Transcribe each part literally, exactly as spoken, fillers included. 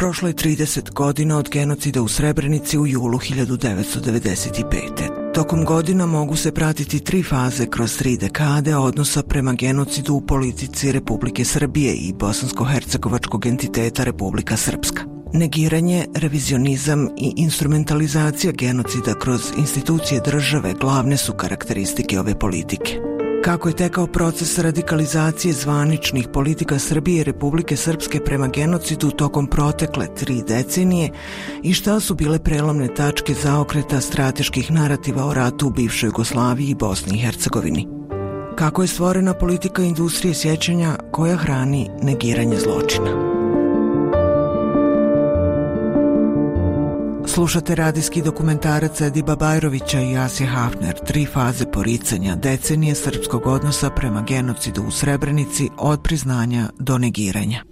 Prošlo je trideset godina od genocida u Srebrenici u julu hiljadu devetsto devedeset pete. Tokom godina mogu se pratiti tri faze kroz tri dekade odnosa prema genocidu u politici Republike Srbije i bosansko-hercegovačkog entiteta Republika Srpska. Negiranje, revizionizam i instrumentalizacija genocida kroz institucije države glavne su karakteristike ove politike. Kako je tekao proces radikalizacije zvaničnih politika Srbije i Republike Srpske prema genocidu tokom protekle tri decenije i šta su bile prelomne tačke zaokreta strateških narativa o ratu u bivšoj Jugoslaviji i Bosni i Hercegovini. Kako je stvorena politika industrije sjećanja koja hrani negiranje zločina. Slušate radijski dokumentarac Ediba Bajrovića i Asje Hafner, tri faze poricanja decenije srpskog odnosa prema genocidu u Srebrenici od priznanja do negiranja.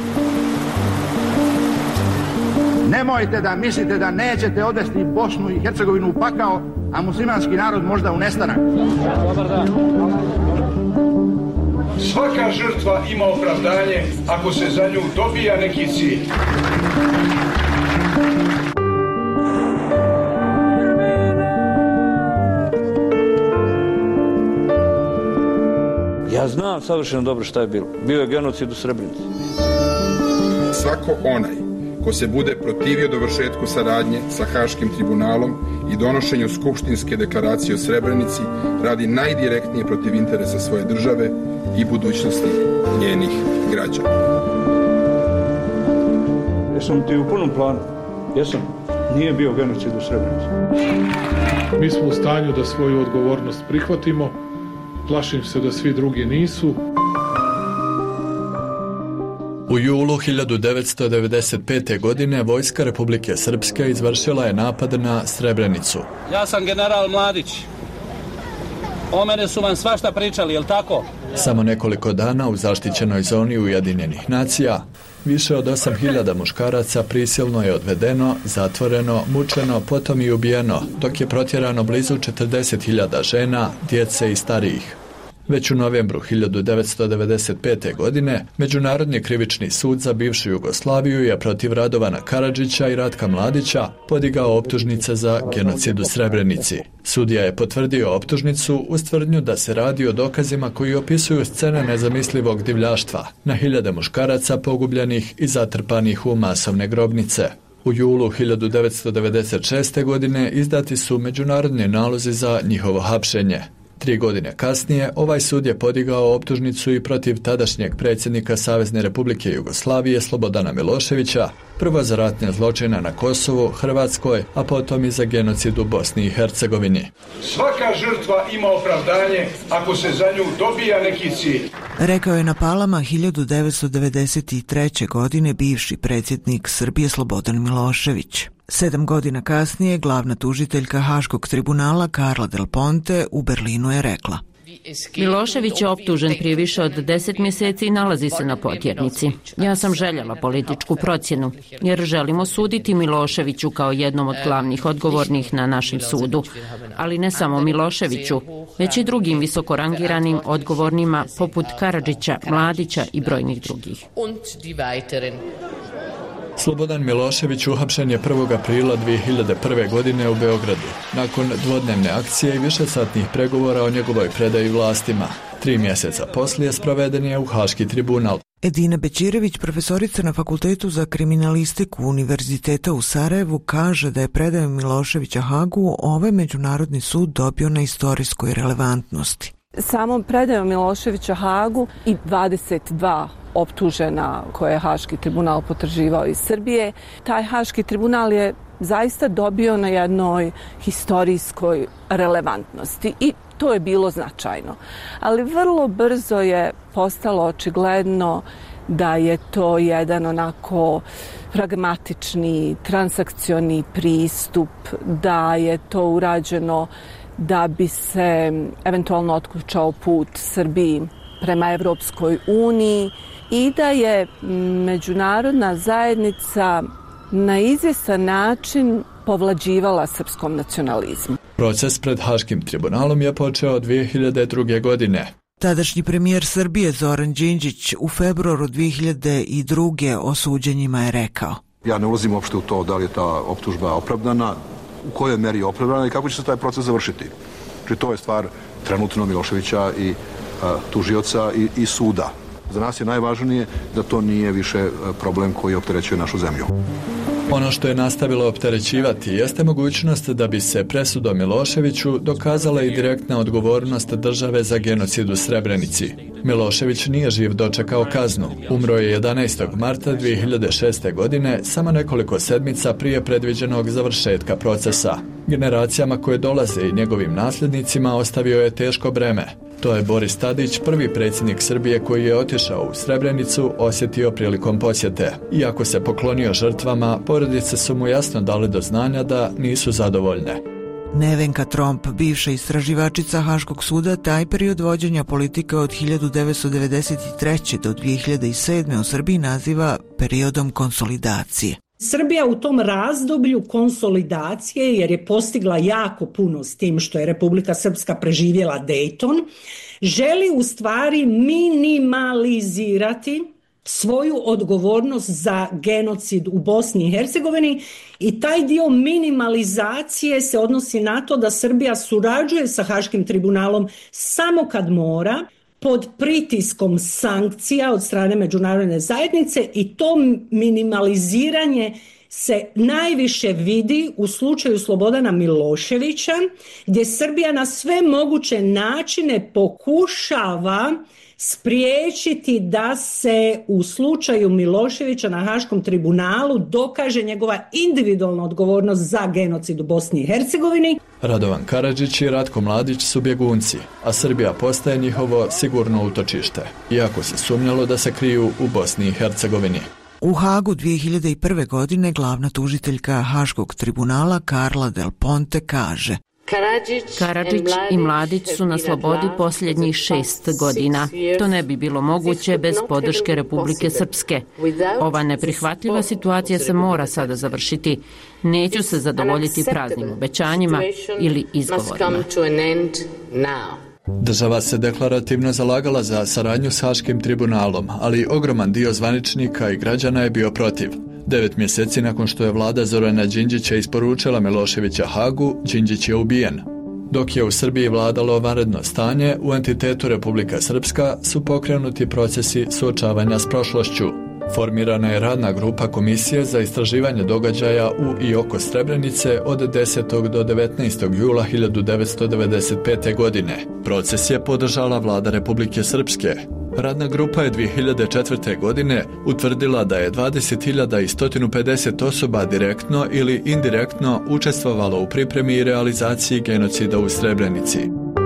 Nemojte da mislite da nećete odvesti Bosnu i Hercegovinu u pakao, a muslimanski narod možda u nestanak. Dobar dan. Svaka žrtva ima opravdanje ako se za nju dobija neki cilj. Ja znam savršeno dobro šta je bilo. Bio je genocid u Srebrenici. Svako onaj ko se bude protivio dovršetku saradnje sa Haškim tribunalom i donošenju skupštinske deklaracije o Srebrenici radi najdirektnije protiv interesa svoje države i budućnosti njenih građana. Jesam ti u punom planu? Jesam. Nije bio genocid u Srebrenici. Mi smo u stanju da svoju odgovornost prihvatimo. Plašim se da svi drugi nisu. U julu hiljadu devetsto devedeset pete. godine vojska Republike Srpske izvršila je napad na Srebrenicu. Ja sam general Mladić. O mene su vam svašta pričali, jel tako? Samo nekoliko dana u zaštićenoj zoni Ujedinjenih nacija više od osam hiljada muškaraca prisilno je odvedeno, zatvoreno, mučeno, potom i ubijeno, dok je protjerano blizu četrdeset hiljada žena, djece i starijih. Već u novembru hiljadu devetsto devedeset pete. godine Međunarodni krivični sud za bivšu Jugoslaviju je protiv Radovana Karadžića i Ratka Mladića podigao optužnice za genocid u Srebrenici. Sudija je potvrdio optužnicu uz tvrdnju da se radi o dokazima koji opisuju scene nezamislivog divljaštva na hiljade muškaraca pogubljenih i zatrpanih u masovne grobnice. U julu hiljadu devetsto devedeset šeste. godine izdati su međunarodni nalozi za njihovo hapšenje. Tri godine kasnije ovaj sud je podigao optužnicu i protiv tadašnjeg predsjednika Savezne Republike Jugoslavije Slobodana Miloševića, prvo za ratne zločine na Kosovu, Hrvatskoj, a potom i za genocid u Bosni i Hercegovini. Svaka žrtva ima opravdanje ako se za nju dobija neki cilj. Rekao je na Palama hiljadu devetsto devedeset treće. godine bivši predsjednik Srbije Slobodan Milošević. Sedam godina kasnije glavna tužiteljka Haškog tribunala Carla Del Ponte u Berlinu je rekla: Milošević je optužen prije više od deset mjeseci i nalazi se na potjernici. Ja sam željela političku procjenu, jer želimo suditi Miloševiću kao jednom od glavnih odgovornih na našem sudu. Ali ne samo Miloševiću, već i drugim visokorangiranim odgovornima poput Karadžića, Mladića i brojnih drugih. Slobodan Milošević uhapšen je prvog aprila dvije hiljade prve. godine u Beogradu, nakon dvodnevne akcije i višesatnih pregovora o njegovoj predaji vlastima. Tri mjeseca poslije sproveden je u Haški tribunal. Edina Bećirević, profesorica na Fakultetu za kriminalistiku Univerziteta u Sarajevu, kaže da je predajom Miloševića Hagu ovaj međunarodni sud dobio na istorijskoj relevantnosti. Samom predajom Miloševića Hagu i dvadeset dva optužena koje je Haški tribunal potraživao iz Srbije, taj Haški tribunal je zaista dobio na jednoj historijskoj relevantnosti i to je bilo značajno. Ali vrlo brzo je postalo očigledno da je to jedan onako pragmatični, transakcioni pristup, da je to urađeno da bi se eventualno otključao put Srbiji prema Evropskoj uniji i da je međunarodna zajednica na izvjestan način povlađivala srpskom nacionalizmu. Proces pred Haškim tribunalom je počeo dvije hiljade druge. godine. Tadašnji premijer Srbije Zoran Đinđić u februaru dvije hiljade druge. o suđenjima je rekao: Ja ne ulazim uopšte u to da li je ta optužba opravdana, u kojoj meri je opravdana i kako će se taj proces završiti. Znači, to je stvar trenutno Miloševića i a, tužioca i, i suda. Za nas je najvažnije da to nije više problem koji opterećuje našu zemlju. Ono što je nastavilo opterećivati jeste mogućnost da bi se presudom Miloševiću dokazala i direktna odgovornost države za genocid u Srebrenici. Milošević nije živ dočekao kaznu. Umro je jedanaestog marta dvije hiljade šeste. godine, samo nekoliko sedmica prije predviđenog završetka procesa. Generacijama koje dolaze i njegovim nasljednicima ostavio je teško breme. To je Boris Tadić, prvi predsjednik Srbije koji je otišao u Srebrenicu, osjetio prilikom posjete. Iako se poklonio žrtvama, porodice su mu jasno dali do znanja da nisu zadovoljne. Nevenka Tromp, bivša istraživačica Haškog suda, taj period vođenja politike od hiljadu devetsto devedeset treće. do dvije hiljade sedme. u Srbiji naziva periodom konsolidacije. Srbija u tom razdoblju konsolidacije, jer je postigla jako puno s tim što je Republika Srpska preživjela Dayton, želi u stvari minimalizirati svoju odgovornost za genocid u Bosni i Hercegovini i taj dio minimalizacije se odnosi na to da Srbija surađuje sa Haškim tribunalom samo kad mora, pod pritiskom sankcija od strane međunarodne zajednice, i to minimaliziranje se najviše vidi u slučaju Slobodana Miloševića, gdje Srbija na sve moguće načine pokušava spriječiti da se u slučaju Miloševića na Haškom tribunalu dokaže njegova individualna odgovornost za genocid u Bosni i Hercegovini. Radovan Karadžić i Ratko Mladić su bjegunci, a Srbija postaje njihovo sigurno utočište, iako se sumnjalo da se kriju u Bosni i Hercegovini. U Hagu dvije hiljade prve. godine glavna tužiteljka Haškog tribunala Karla Del Ponte kaže: Karadžić i Mladić su na slobodi posljednjih šest godina. To ne bi bilo moguće bez podrške Republike Srpske. Ova neprihvatljiva situacija se mora sada završiti. Neću se zadovoljiti praznim obećanjima ili izgovorima. Država se deklarativno zalagala za saradnju s Haškim tribunalom, ali ogroman dio zvaničnika i građana je bio protiv. Devet mjeseci nakon što je vlada Zorana Đinđića isporučila Miloševića Hagu, Đinđić je ubijen. Dok je u Srbiji vladalo vanredno stanje, u entitetu Republika Srpska su pokrenuti procesi suočavanja s prošlošću. Formirana je radna grupa Komisije za istraživanje događaja u i oko Srebrenice od desetog do devetnaestog jula hiljadu devetsto devedeset pete. godine. Proces je podržala vlada Republike Srpske. Radna grupa je dvije hiljade četvrte. godine utvrdila da je dvadeset hiljada sto pedeset osoba direktno ili indirektno učestvovalo u pripremi i realizaciji genocida u Srebrenici.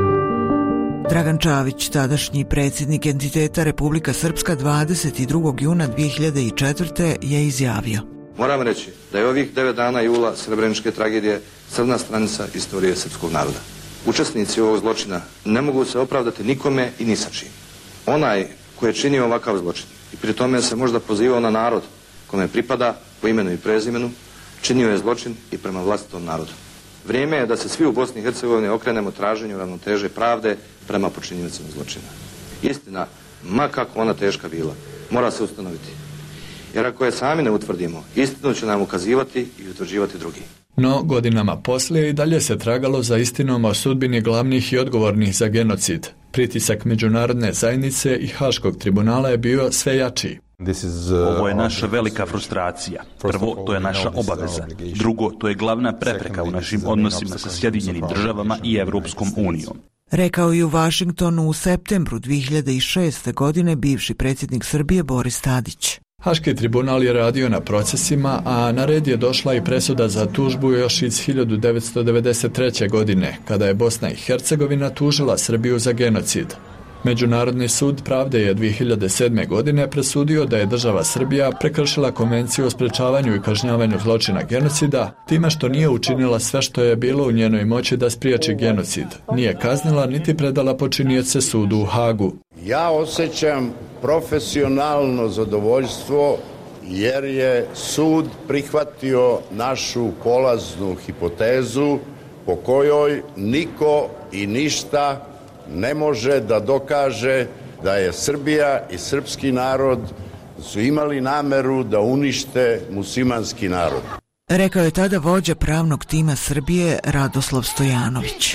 Dragan Čavić, tadašnji predsjednik entiteta Republika Srpska, dvadeset drugog juna dvije hiljade četvrte. je izjavio: Moram reći da je ovih devet dana jula srebreničke tragedije crna stranica istorije srpskog naroda. Učesnici ovog zločina ne mogu se opravdati nikome i ni sa čim. Onaj koji je činio ovakav zločin i pri tome se možda pozivao na narod kome pripada po imenu i prezimenu, činio je zločin i prema vlastitom narodu. Vrijeme je da se svi u Bosni i Hercegovini okrenemo traženju ravnoteže pravde prema počinjenicima zločina. Istina, ma kako ona teška bila, mora se ustanoviti. Jer ako je sami ne utvrdimo, istinu će nam ukazivati i utvrđivati drugi. No, godinama poslije i dalje se tragalo za istinom o sudbini glavnih i odgovornih za genocid. Pritisak međunarodne zajednice i Haškog tribunala je bio sve jači. Ovo je naša velika frustracija. Prvo, to je naša obaveza. Drugo, to je glavna prepreka u našim odnosima sa Sjedinjenim državama i Evropskom unijom. Rekao i u Vašingtonu u septembru dvije hiljade šeste. godine bivši predsjednik Srbije Boris Tadić. Haški tribunal je radio na procesima, a na red je došla i presuda za tužbu još iz hiljadu devetsto devedeset treće. godine, kada je Bosna i Hercegovina tužila Srbiju za genocid. Međunarodni sud pravde je dvije hiljade sedme. godine presudio da je država Srbija prekršila konvenciju o sprečavanju i kažnjavanju zločina genocida, time što nije učinila sve što je bilo u njenoj moći da spriječi genocid. Nije kaznila niti predala počinioce sudu u Hagu. Ja osjećam profesionalno zadovoljstvo jer je sud prihvatio našu polaznu hipotezu po kojoj niko i ništa ne može da dokaže da je Srbija i srpski narod su imali nameru da unište muslimanski narod. Rekao je tada vođa pravnog tima Srbije Radoslav Stojanović.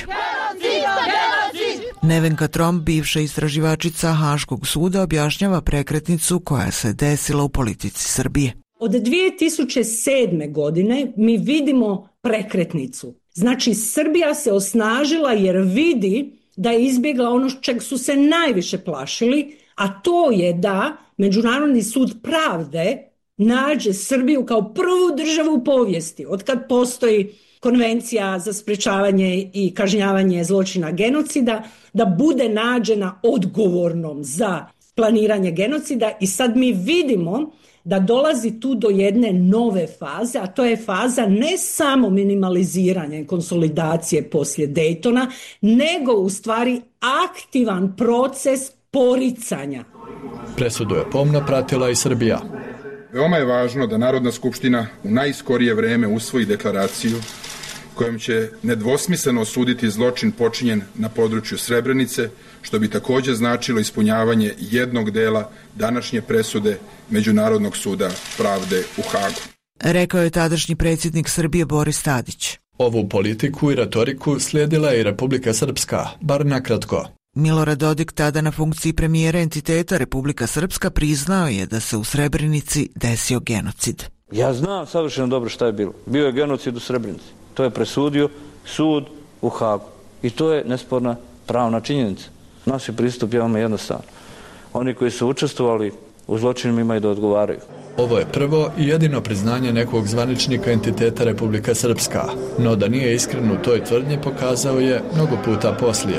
Nevenka Tromp, bivša istraživačica Haškog suda, objašnjava prekretnicu koja se desila u politici Srbije. Od dvije tisuće sedme. godine mi vidimo prekretnicu. Znači, Srbija se osnažila jer vidi da je izbjegla ono čeg su se najviše plašili, a to je da Međunarodni sud pravde nađe Srbiju kao prvu državu u povijesti, otkad postoji Konvencija za sprečavanje i kažnjavanje zločina genocida, da bude nađena odgovornom za planiranje genocida. I sad mi vidimo da dolazi tu do jedne nove faze, a to je faza ne samo minimaliziranja i konsolidacije poslije Daytona, nego u stvari aktivan proces poricanja. Presudu je pomno pratila i Srbija. Veoma je važno da Narodna skupština u najskorije vreme usvoji deklaraciju kojom će nedvosmisleno osuditi zločin počinjen na području Srebrenice, što bi također značilo ispunjavanje jednog dela današnje presude Međunarodnog suda pravde u Hagu. Rekao je tadašnji predsjednik Srbije Boris Tadić. Ovu politiku i retoriku slijedila je i Republika Srpska, bar nakratko. Milorad Dodik, tada na funkciji premijera entiteta Republika Srpska, priznao je da se u Srebrenici desio genocid. Ja znam savršeno dobro šta je bilo. Bio je genocid u Srebrenici. To je presudio sud u Hagu. I to je nesporna pravna činjenica. Naš je pristup je veoma jednostavan. Oni koji su učestvovali u zločinima imaju da odgovaraju. Ovo je prvo i jedino priznanje nekog zvaničnika entiteta Republika Srpska, no da nije iskren u toj tvrdnji pokazao je mnogo puta poslije.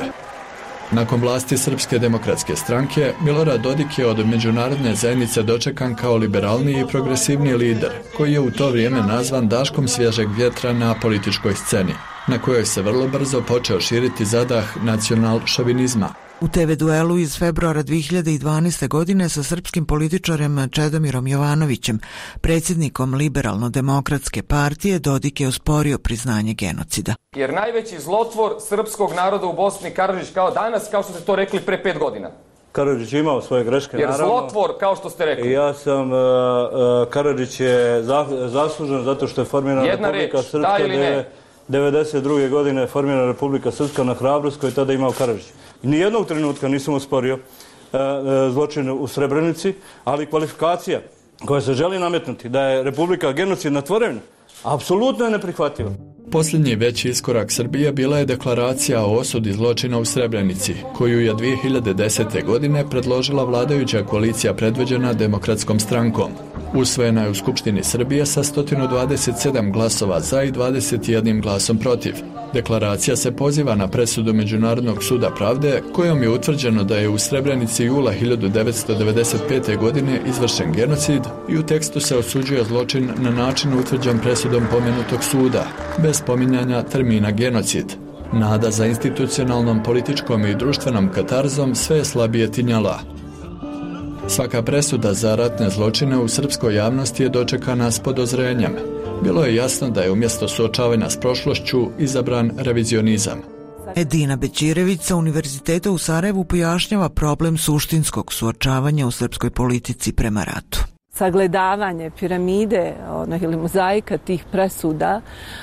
Nakon vlasti Srpske demokratske stranke, Milorad Dodik je od međunarodne zajednice dočekan kao liberalniji i progresivni lider, koji je u to vrijeme nazvan daškom svježeg vjetra na političkoj sceni, na kojoj se vrlo brzo počeo širiti zadah nacional-šovinizma. U te ve duelu iz februara dvije hiljade dvanaeste. godine sa srpskim političarem Čedomirom Jovanovićem, predsjednikom Liberalno-demokratske partije, Dodik je osporio priznanje genocida. Jer najveći zlotvor srpskog naroda u Bosni Karadžić kao danas, kao što ste to rekli pre pet godina. Karadžić je imao svoje greške, jer naravno. Jer zlotvor, kao što ste rekli. Ja sam, uh, uh, Karadžić je zaslužen zato što je formirana Jedna Republika reč, Srpska. Da ili ne? devedeset druge. godine je formirana Republika Srpska na hrabrost koju je tada imao Karadžić. Nijednog trenutka nisam osporio uh, uh, zločine u Srebrenici, ali kvalifikacija koja se želi nametnuti da je Republika genocidna tvorevina, apsolutno je neprihvatljiva. Posljednji veći iskorak Srbije bila je deklaracija o osudi zločina u Srebrenici, koju je dvije hiljade desete. godine predložila vladajuća koalicija predvođena Demokratskom strankom. Usvojena je u Skupštini Srbije sa sto dvadeset sedam glasova za i dvadeset jedan glasom protiv. Deklaracija se poziva na presudu Međunarodnog suda pravde, kojom je utvrđeno da je u Srebrenici jula hiljadu devetsto devedeset pete. godine izvršen genocid i u tekstu se osuđuje zločin na način utvrđen presudom pomenutog suda, bez spominjanja termina genocid. Nada za institucionalnom, političkom i društvenom katarzom sve je slabije tinjala. Svaka presuda za ratne zločine u srpskoj javnosti je dočekana s podozrenjem. Bilo je jasno da je umjesto suočavanja s prošlošću izabran revizionizam. Edina Bećirević sa Univerziteta u Sarajevu pojašnjava problem suštinskog suočavanja u srpskoj politici prema ratu. Sagledavanje piramide ili mozaika tih presuda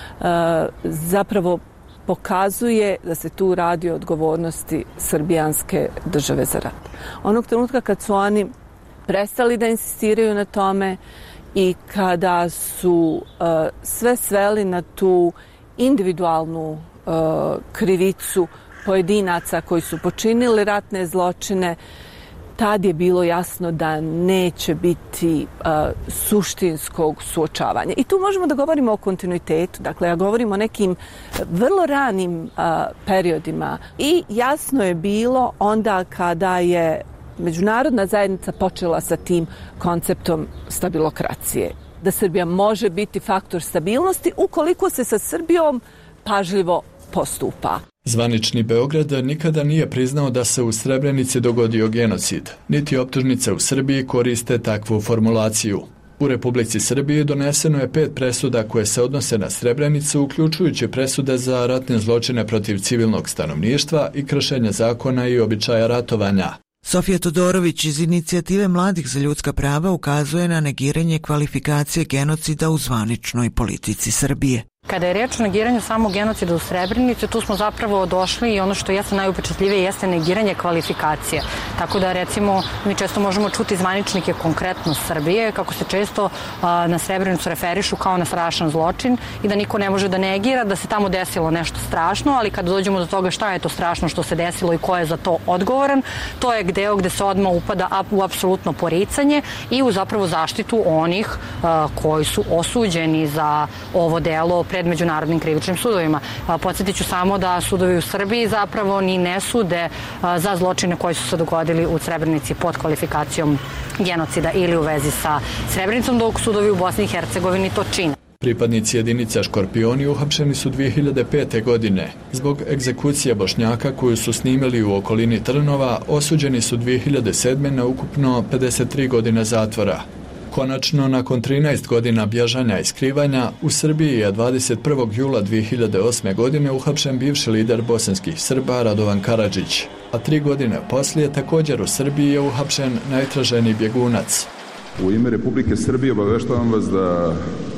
zapravo pokazuje da se tu radi o odgovornosti srbijanske države za rat. Onog trenutka kad su oni prestali da insistiraju na tome i kada su uh, sve sveli na tu individualnu uh, krivicu pojedinaca koji su počinili ratne zločine, tad je bilo jasno da neće biti uh, suštinskog suočavanja. I tu možemo da govorimo o kontinuitetu. Dakle, ja govorim o nekim vrlo ranim uh, periodima. I jasno je bilo onda kada je međunarodna zajednica počela sa tim konceptom stabilokracije. Da Srbija može biti faktor stabilnosti ukoliko se sa Srbijom pažljivo postupa. Zvanični Beograd nikada nije priznao da se u Srebrenici dogodio genocid, niti optužnice u Srbiji koriste takvu formulaciju. U Republici Srbiji doneseno je pet presuda koje se odnose na Srebrenicu, uključujući presude za ratne zločine protiv civilnog stanovništva i kršenje zakona i običaja ratovanja. Sofija Todorović iz Inicijative mladih za ljudska prava ukazuje na negiranje kvalifikacije genocida u zvaničnoj politici Srbije. Kada je reč o negiranju samog genocida u Srebrenici, tu smo zapravo došli i ono što jeste najupečatljivije jeste negiranje kvalifikacije. Tako da recimo mi često možemo čuti zvaničnike konkretno Srbije kako se često a, na Srebrenicu referišu kao na strašan zločin i da niko ne može da negira da se tamo desilo nešto strašno, ali kada dođemo do toga šta je to strašno što se desilo i ko je za to odgovoran, to je deo gde se odmah upada u apsolutno poricanje i u zapravo zaštitu onih a, koji su osuđeni za ovo delo pred međunarodnim krivičnim sudovima. Podsjetit ću samo da sudovi u Srbiji zapravo ni ne sude za zločine koji su se dogodili u Srebrenici pod kvalifikacijom genocida ili u vezi sa Srebrenicom, dok sudovi u Bosni i Hercegovini to čine. Pripadnici jedinica Škorpioni uhapšeni su dvije hiljade pete. godine. Zbog egzekucije Bošnjaka koju su snimili u okolini Trnova, osuđeni su dvije hiljade sedme. na ukupno pedeset tri godine zatvora. Konačno, nakon trinaest godina bježanja i skrivanja, u Srbiji je dvadeset prvog jula dvije hiljade osme. godine uhapšen bivši lider bosanskih Srba Radovan Karadžić, a tri godine poslije također u Srbiji je uhapšen najtraženiji bjegunac. U ime Republike Srbije obaveštavam vas da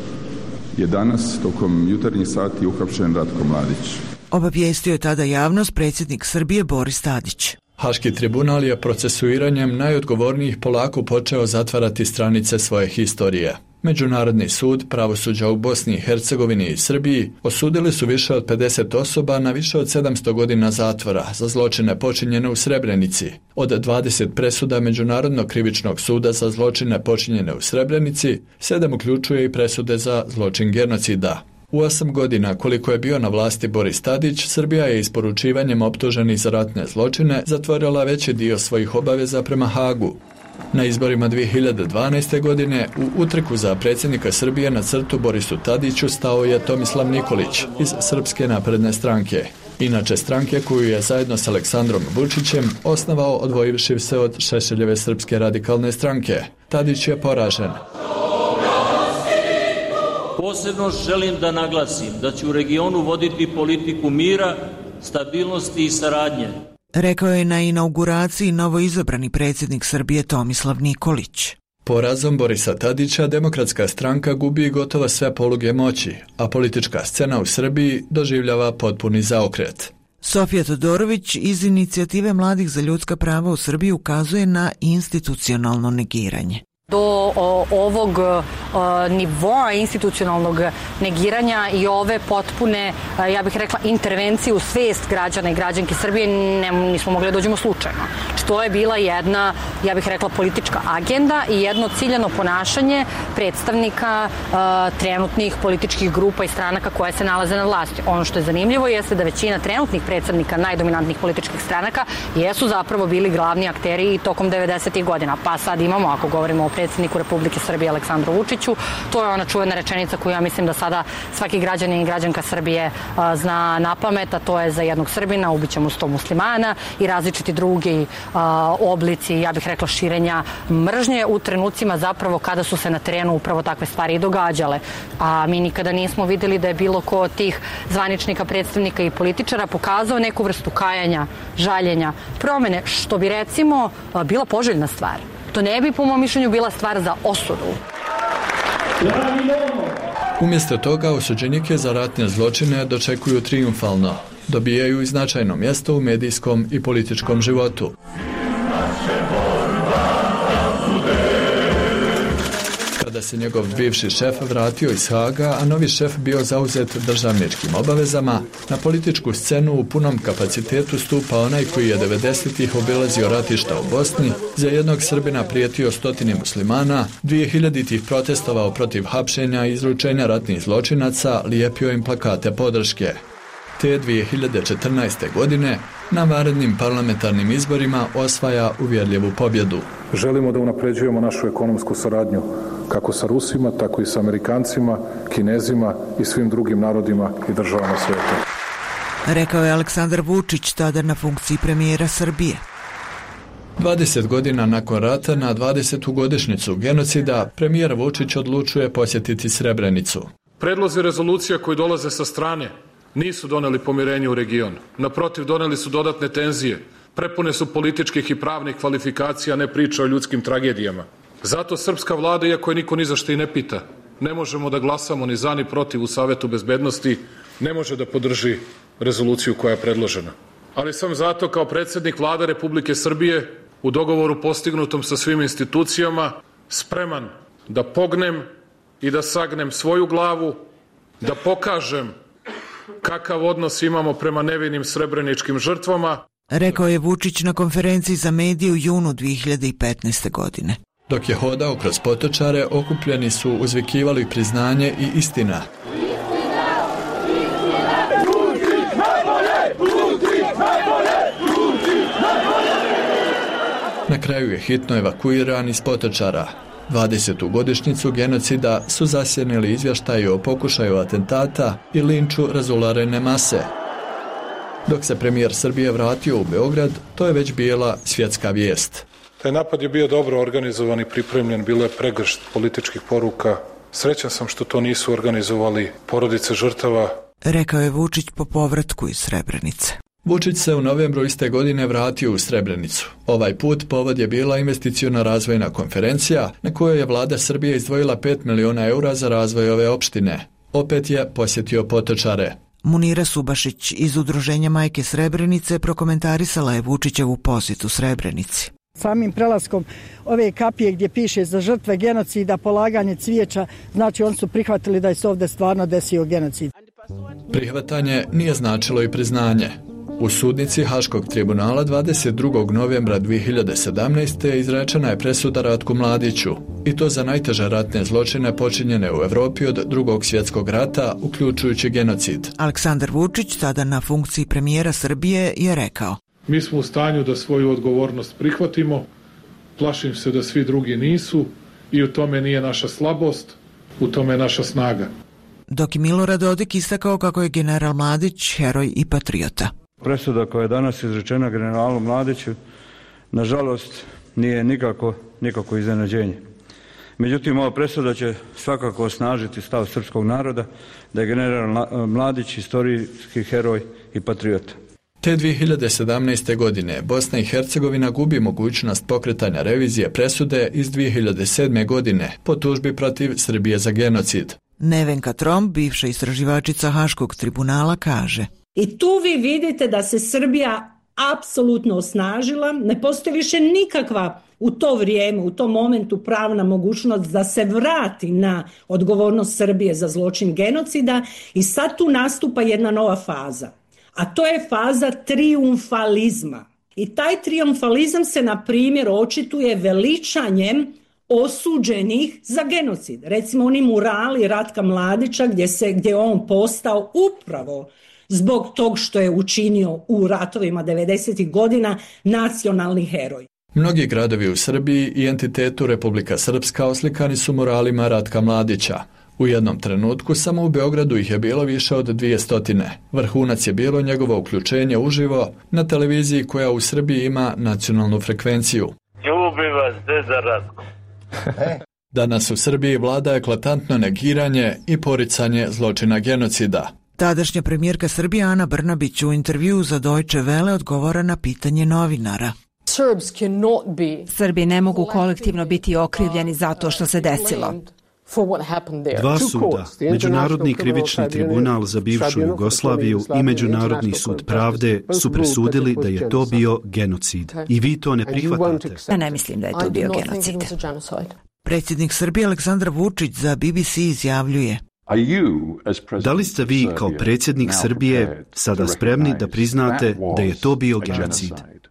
je danas tokom jutarnjih sati uhapšen Ratko Mladić. Obavijestio je tada javnost predsjednik Srbije Boris Tadić. Haški tribunal je procesuiranjem najodgovornijih polako počeo zatvarati stranice svoje historije. Međunarodni sud pravosuđa u Bosni i Hercegovini i Srbiji osudili su više od pedeset osoba na više od sedamsto godina zatvora za zločine počinjene u Srebrenici. Od dvadeset presuda Međunarodnog krivičnog suda za zločine počinjene u Srebrenici, sedam uključuje i presude za zločin genocida. U osam godina koliko je bio na vlasti Boris Tadić, Srbija je isporučivanjem optuženih za ratne zločine zatvorila veći dio svojih obaveza prema Hagu. Na izborima dvije hiljade dvanaeste. godine u utrku za predsjednika Srbije na crtu Borisu Tadiću stao je Tomislav Nikolić iz Srpske napredne stranke. Inače stranke koju je zajedno s Aleksandrom Vučićem osnovao odvojivši se od Šešeljeve Srpske radikalne stranke. Tadić je poražen. Posebno želim da naglasim da će u regionu voditi politiku mira, stabilnosti i saradnje. Rekao je na inauguraciji novoizabrani predsjednik Srbije Tomislav Nikolić. Porazom Borisa Tadića Demokratska stranka gubi gotovo sve poluge moći, a politička scena u Srbiji doživljava potpuni zaokret. Sofija Todorović iz Inicijative mladih za ljudska prava u Srbiji ukazuje na institucionalno negiranje. Do o, ovog o, nivoa institucionalnog negiranja i ove potpune, ja bih rekla, intervencije u svest građana i građanki Srbije ne, nismo mogli da dođemo slučajno. Znači, to je bila jedna, ja bih rekla, politička agenda i jedno ciljano ponašanje predstavnika a, trenutnih političkih grupa i stranaka koje se nalaze na vlasti. Ono što je zanimljivo jeste da većina trenutnih predstavnika najdominantnih političkih stranaka jesu zapravo bili glavni akteri i tokom devedesetih godina. Pa sad imamo, ako govorimo o predsjedniku Republike Srbije Aleksandru Vučiću. To je ona čuvena rečenica koju ja mislim da sada svaki građanin i građanka Srbije a, zna na pamet, a to je za jednog Srbina ubićemo sto muslimana i različiti drugi a, oblici, ja bih rekla, širenja mržnje u trenucima zapravo kada su se na terenu upravo takve stvari i događale. A mi nikada nismo videli da je bilo ko od tih zvaničnika, predstavnika i političara pokazao neku vrstu kajanja, žaljenja, promene, što bi recimo a, bila poželjna stvar. To ne bi, po mom mišljenju, bila stvar za osudu. Umjesto toga, osuđenike za ratne zločine dočekuju trijumfalno. Dobijaju i značajno mjesto u medijskom i političkom životu. Kada se njegov bivši šef vratio iz Haga, a novi šef bio zauzet državničkim obavezama, na političku scenu u punom kapacitetu stupa onaj koji je devedesetih obilazio ratišta u Bosni, za jednog Srbina prijetio stotini muslimana, dvije hiljaditih protestovao protiv hapšenja i izručenja ratnih zločinaca, lijepio im plakate podrške. Te dvije hiljade četrnaeste. godine na vanrednim parlamentarnim izborima osvaja uvjerljivu pobjedu. Želimo da unapređujemo našu ekonomsku saradnju kako sa Rusima, tako i sa Amerikancima, Kinezima i svim drugim narodima i državama svijeta. Rekao je Aleksandar Vučić, tada na funkciji premijera Srbije. dvadeset godina nakon rata, na dvadesetu godišnjicu genocida, premijer Vučić odlučuje posjetiti Srebrenicu. Predlozi rezolucija koji dolaze sa strane nisu doneli pomirenje u regionu. Naprotiv, doneli su dodatne tenzije, prepune su političkih i pravnih kvalifikacija, ne priča o ljudskim tragedijama. Zato srpska vlada, iako je niko ni za što i ne pita, ne možemo da glasamo ni za ni protiv u Savetu bezbednosti, ne može da podrži rezoluciju koja je predložena. Ali sam zato kao predsjednik Vlade Republike Srbije u dogovoru postignutom sa svim institucijama spreman da pognem i da sagnem svoju glavu, da pokažem kakav odnos imamo prema nevinim srebreničkim žrtvama. Rekao je Vučić na konferenciji za medije u junu dvije hiljade petnaeste. godine. Dok je hodao kroz Potočare, okupljeni su uzvikivali priznanje i istina. Na kraju je hitno evakuiran iz Potočara. dvadesetu godišnjicu genocida su zasjenili izvještaji o pokušaju atentata i linču razularene mase. Dok se premijer Srbije vratio u Beograd, to je već bila svjetska vijest. Taj napad je bio dobro organizovan i pripremljen, bilo je pregršt političkih poruka. Srećan sam što to nisu organizovali porodice žrtava. Rekao je Vučić po povratku iz Srebrenice. Vučić se u novembru iste godine vratio u Srebrenicu. Ovaj put povod je bila investiciona razvojna konferencija na kojoj je vlada Srbije izdvojila pet miliona eura za razvoj ove opštine. Opet je posjetio Potočare. Munira Subašić iz Udruženja Majke Srebrenice prokomentarisala je Vučićevu posjetu Srebrenici. Samim prelaskom ove kapije gdje piše za žrtve genocida, polaganje cvijeća, znači oni su prihvatili da je se ovdje stvarno desio genocid. Prihvatanje nije značilo i priznanje. U sudnici Haškog tribunala dvadeset drugog novembra dvije hiljade sedamnaeste. izrečena je presuda Ratku Mladiću, i to za najteže ratne zločine počinjene u Evropi od Drugog svjetskog rata, uključujući genocid. Aleksandar Vučić, tada na funkciji premijera Srbije, je rekao: Mi smo u stanju da svoju odgovornost prihvatimo, plašim se da svi drugi nisu i u tome nije naša slabost, u tome je naša snaga. Dok je Milorad Dodik istakao kako je general Mladić heroj i patriota. Presuda koja je danas izrečena generalu Mladiću, nažalost, nije nikako, nikako iznenađenje. Međutim, ova presuda će svakako osnažiti stav srpskog naroda da je general Mladić historijski heroj i patriota. Te dvije hiljade sedamnaeste. godine Bosna i Hercegovina gubi mogućnost pokretanja revizije presude iz dvije hiljade sedme. godine po tužbi protiv Srbije za genocid. Nevenka Tromp, bivša istraživačica Haškog tribunala, kaže: I tu vi vidite da se Srbija apsolutno osnažila, ne postoji više nikakva u to vrijeme, u tom momentu pravna mogućnost da se vrati na odgovornost Srbije za zločin genocida i sad tu nastupa jedna nova faza. A to je faza trijumfalizma. I taj trijumfalizam se, na primjer, očituje veličanjem osuđenih za genocid. Recimo oni murali Ratka Mladića gdje se, gdje je on postao upravo zbog tog što je učinio u ratovima devedesetih godina nacionalni heroj. Mnogi gradovi u Srbiji i entitetu Republika Srpska oslikani su muralima Ratka Mladića. U jednom trenutku samo u Beogradu ih je bilo više od dvije stotine. Vrhunac je bilo njegovo uključenje uživo na televiziji koja u Srbiji ima nacionalnu frekvenciju. Ljubi vas, deda Ratko. Danas u Srbiji vlada eklatantno negiranje i poricanje zločina genocida. Tadašnja premijerka Srbije Ana Brnabić u intervjuu za Deutsche Welle odgovora na pitanje novinara. Srbi ne mogu kolektivno biti okrivljeni za to što se desilo. Dva suda, Međunarodni krivični tribunal za bivšu Jugoslaviju i Međunarodni sud pravde su presudili da je to bio genocid. I vi to ne prihvatate. Ja ne mislim da je to bio genocid. Predsjednik Srbije Aleksandar Vučić za B B C izjavljuje: Da li ste vi kao predsjednik Srbije sada spremni da priznate da je to bio genocid?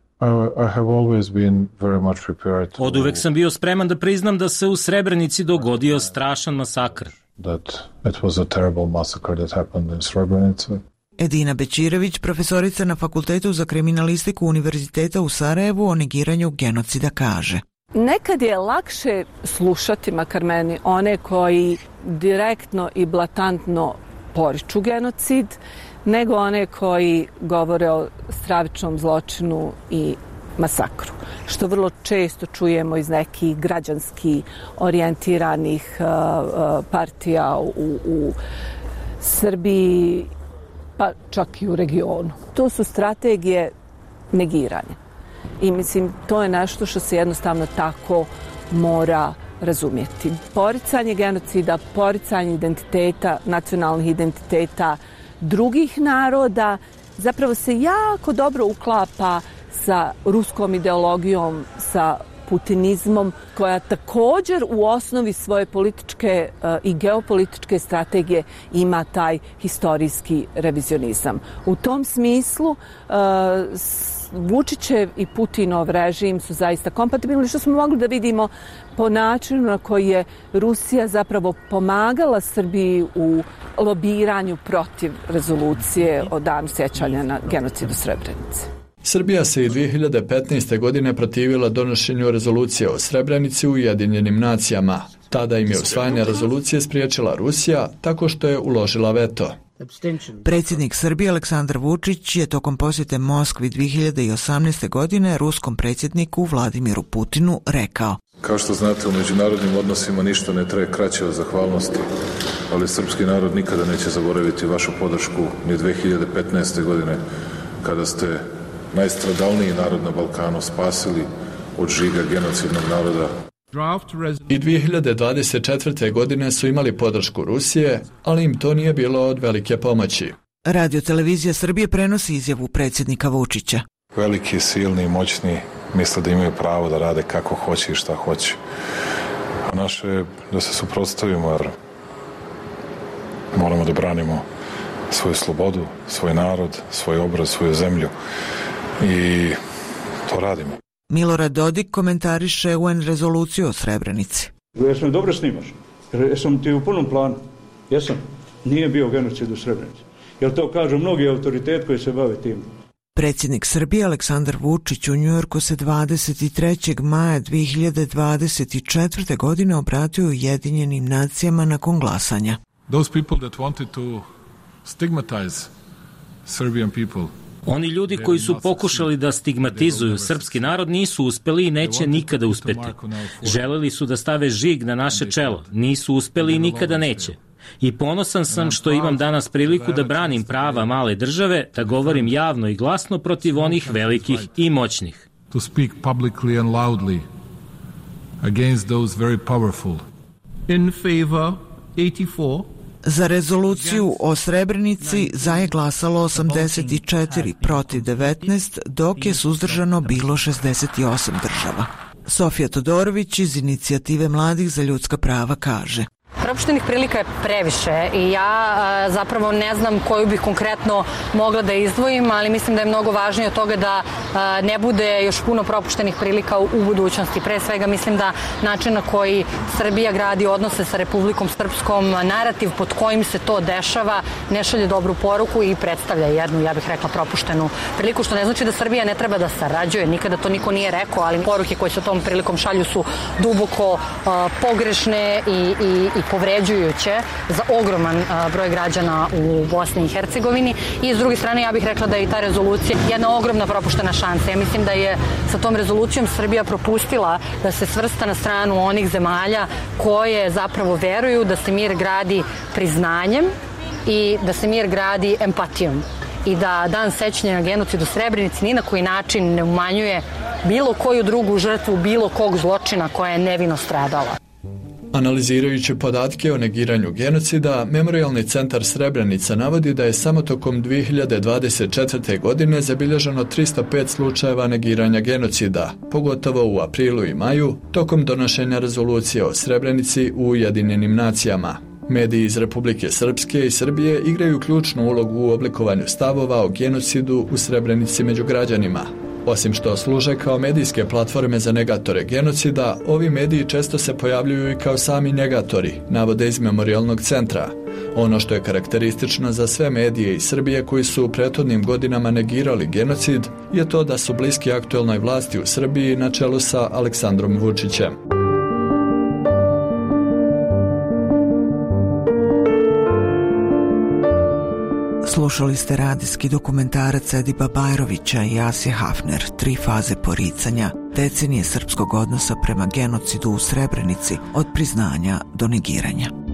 Od uvek sam bio spreman da priznam da se u Srebrenici dogodio strašan masakr. Edina Bećirević, profesorica na Fakultetu za kriminalistiku Univerziteta u Sarajevu, o negiranju genocida kaže: Nekad je lakše slušati, makar meni, one koji direktno i blatantno poriču genocid, nego one koji govore o stravičnom zločinu i masakru, što vrlo često čujemo iz nekih građanski orijentiranih uh, uh, partija u, u Srbiji, pa čak i u regionu. To su strategije negiranja. i mislim to je nešto što se jednostavno tako mora razumjeti. Poricanje genocida, poricanje identiteta, nacionalnih identiteta drugih naroda zapravo se jako dobro uklapa sa ruskom ideologijom, sa putinizmom, koja također u osnovi svoje političke uh, i geopolitičke strategije ima taj historijski revizionizam. U tom smislu uh, Vučićev i Putinov režim su zaista kompatibilni, što smo mogli da vidimo po načinu na koji je Rusija zapravo pomagala Srbiji u lobiranju protiv rezolucije o danu sjećanja na genocid u Srebrenici. Srbija se i dvije hiljade petnaeste. godine protivila donošenju rezolucije o Srebrenici u Ujedinjenim nacijama. Tada im je usvajanje rezolucije spriječila Rusija tako što je uložila veto. Predsjednik Srbije Aleksandar Vučić je tokom posjete Moskvi dvije hiljade osamnaeste. godine ruskom predsjedniku Vladimiru Putinu rekao: Kao što znate, u međunarodnim odnosima ništa ne traje kraće od zahvalnosti, ali srpski narod nikada neće zaboraviti vašu podršku ni dvije hiljade petnaeste. godine, kada ste najstradalniji narod na Balkanu spasili od žiga genocidnog naroda. I dvije hiljade dvadeset četvrte. godine su imali podršku Rusije, ali im to nije bilo od velike pomoći. Radio televizija Srbije prenosi izjavu predsjednika Vučića. Veliki, silni, moćni misle da imaju pravo da rade kako hoće i šta hoće. A naše je da se suprotstavimo, jer moramo da branimo svoju slobodu, svoj narod, svoj obraz, svoju zemlju. I to radimo. Milorad Dodik komentariše U N rezoluciju o Srebrenici. Jesam dobro snimaš? Jesam ti u punom planu? Jesam. Nije bio genocid u Srebrenici. Jer to kažu mnogi autoritet koji se bave tim. Predsjednik Srbije Aleksandar Vučić u Njujorku se dvadeset trećeg maja dvije hiljade dvadeset četvrte. godine obratio Ujedinjenim nacijama nakon glasanja. Those people that wanted to stigmatize Serbian people. Oni ljudi koji su pokušali da stigmatizuju srpski narod nisu uspeli i neće nikada uspeti. Želeli su da stave žig na naše čelo, nisu uspeli i nikada neće. I ponosan sam što imam danas priliku da branim prava male države, da govorim javno i glasno protiv onih velikih i moćnih. To speak publicly and loudly against those very powerful. In favor eighty-four. Za rezoluciju o Srebrenici za je glasalo osamdeset četiri, protiv devetnaest, dok je suzdržano bilo šezdeset osam država. Sofija Todorović iz Inicijative mladih za ljudska prava kaže: Propuštenih prilika je previše i ja a, zapravo ne znam koju bih konkretno mogla da izdvojim, ali mislim da je mnogo važnije od toga da a, ne bude još puno propuštenih prilika u, u budućnosti. Pre svega mislim da način na koji Srbija gradi odnose sa Republikom Srpskom, narativ pod kojim se to dešava, ne šalje dobru poruku i predstavlja jednu, ja bih rekla, propuštenu priliku, što ne znači da Srbija ne treba da sarađuje, nikada to niko nije rekao, ali poruke koje se tom prilikom šalju su duboko a, pogrešne i, i, i povređujuće za ogroman a, broj građana u Bosni i Hercegovini. I s druge strane, ja bih rekla da je i ta rezolucija jedna ogromna propuštena šansa. Ja mislim da je sa tom rezolucijom Srbija propustila da se svrsta na stranu onih zemalja koje zapravo veruju da se mir gradi priznanjem i da se mir gradi empatijom. I da dan sećanja na genocid u Srebrenici ni na koji način ne umanjuje bilo koju drugu žrtvu, bilo kog zločina koja je nevino stradala. Analizirajući podatke o negiranju genocida, Memorijalni centar Srebrenica navodi da je samo tokom dvije hiljade dvadeset četvrte. godine zabilježeno tristo pet slučajeva negiranja genocida, pogotovo u aprilu i maju, tokom donošenja rezolucije o Srebrenici u Ujedinjenim nacijama. Mediji iz Republike Srpske i Srbije igraju ključnu ulogu u oblikovanju stavova o genocidu u Srebrenici među građanima. Osim što služe kao medijske platforme za negatore genocida, ovi mediji često se pojavljuju i kao sami negatori, navode iz Memorijalnog centra. Ono što je karakteristično za sve medije iz Srbije koji su u prethodnim godinama negirali genocid je to da su bliski aktuelnoj vlasti u Srbiji na čelu sa Aleksandrom Vučićem. Slušali ste radijski dokumentarac Ediba Bajrovića i Asije Hafner, Tri faze poricanja, decenije srpskog odnosa prema genocidu u Srebrenici, od priznanja do negiranja.